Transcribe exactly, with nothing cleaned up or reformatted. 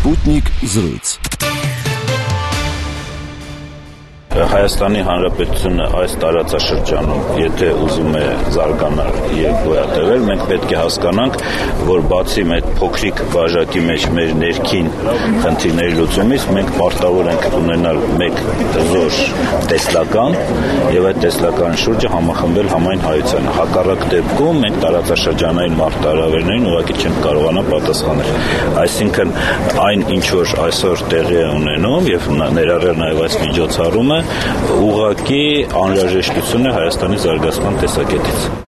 Sputnik զրույց։ Հայաստանի Հանրապետությունը այս տարածաշրջանում, եթե ուզում է զարգանալ եւ գոյատևել, մենք պետք է հասկանանք, որ բացի այդ փոքրիկ բաժակի մեջ մեր ներքին խնդիրների լուծումից, մենք պարտավոր ենք ունենալ մեկ զոր տեսլական եւ այդ տեսլականի շուրջը համախմբել համայն հայությանը։ Հակառակ դեպքում մենք տարածաշրջանային մարտահրավերներին ուղղակի չենք կարողանա պատասխանել։ Այսինքն այն, ինչ որ այսօր տեղի է ունենում եւ ներառյալ նաեւ այս միջոցառումը, ուղղակի անհրաժեշտություն է Հայաստանի զարգացման տեսակետից։